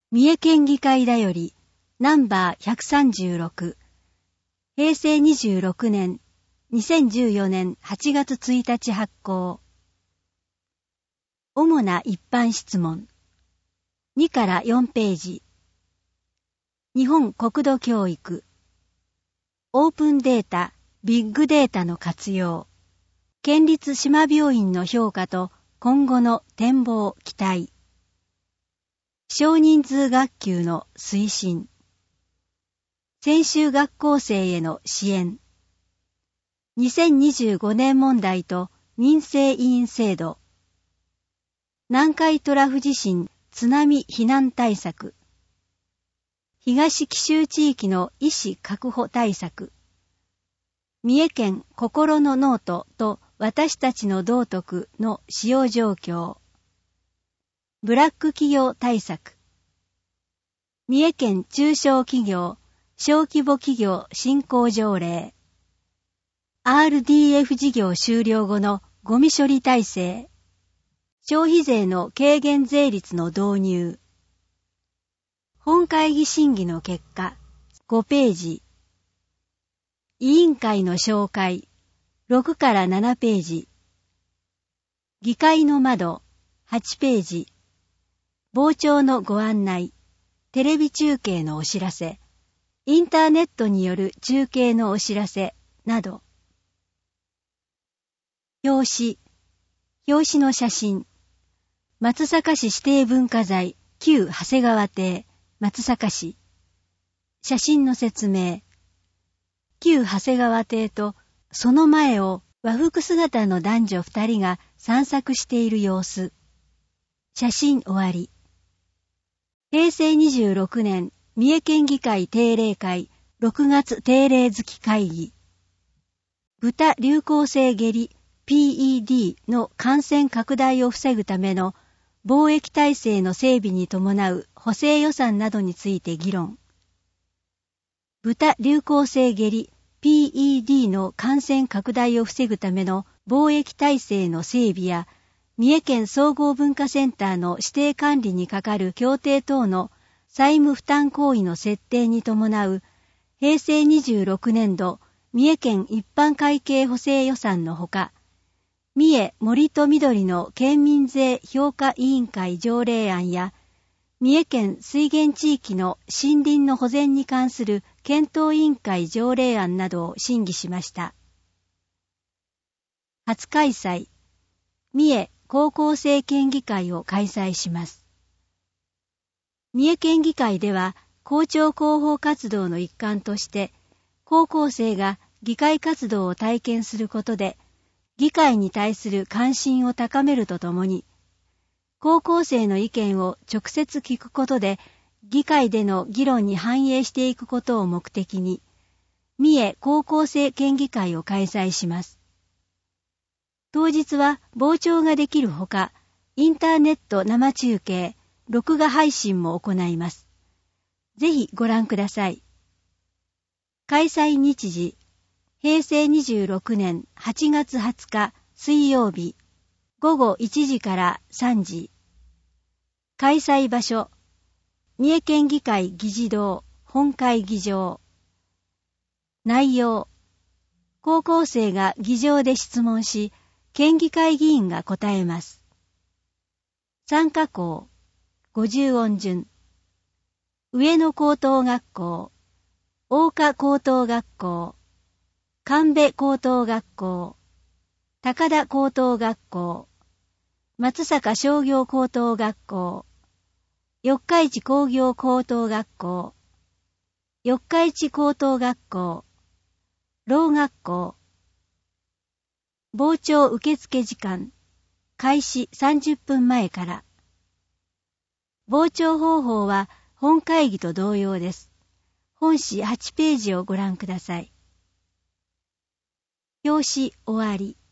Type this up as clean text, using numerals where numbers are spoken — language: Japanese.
三重県議会だよりナンバー136平成26年2014年8月1日発行。主な一般質問2から4ページ。日本国土教育オープンデータ、ビッグデータの活用、県立島病院の評価と今後の展望期待、少人数学級の推進、専修学校生への支援、2025年問題と民生委員制度、南海トラフ地震津波避難対策、東紀州地域の医師確保対策、三重県心のノートと私たちの道徳の使用状況、ブラック企業対策、三重県中小企業、小規模企業振興条例、RDF 事業終了後のゴミ処理体制、消費税の軽減税率の導入、本会議審議の結果、5ページ。委員会の紹介、6から7ページ。議会の窓、8ページ。傍聴のご案内、テレビ中継のお知らせ、インターネットによる中継のお知らせ、など。表紙の写真。松阪市指定文化財、旧長谷川邸。松阪市。写真の説明。旧長谷川邸とその前を和服姿の男女2人が散策している様子。写真終わり。平成26年三重県議会定例会6月定例月会議。豚流行性下痢 PED の感染拡大を防ぐための防疫体制の整備に伴う補正予算などについて議論。豚流行性下痢 PED の感染拡大を防ぐための防疫体制の整備や、三重県総合文化センターの指定管理に係る協定等の債務負担行為の設定に伴う平成26年度三重県一般会計補正予算のほか、三重森と緑の県民税評価委員会条例案や、三重県水源地域の森林の保全に関する検討委員会条例案などを審議しました。初開催、三重高校生県議会を開催します。三重県議会では、校長広報活動の一環として、高校生が議会活動を体験することで、議会に対する関心を高めるとともに、高校生の意見を直接聞くことで、議会での議論に反映していくことを目的に、三重高校生県議会を開催します。当日は傍聴ができるほか、インターネット生中継、録画配信も行います。ぜひご覧ください。開催日時、平成26年8月20日水曜日午後1時から3時。開催場所、三重県議会議事堂本会議場。内容、高校生が議場で質問し、県議会議員が答えます。参加校、50音順。上野高等学校、大岡高等学校、神戸高等学校、高田高等学校、松阪商業高等学校、四日市工業高等学校、四日市高等学校、聾学校。傍聴受付時間、開始30分前から。傍聴方法は本会議と同様です。本誌8ページをご覧ください。表紙終わり。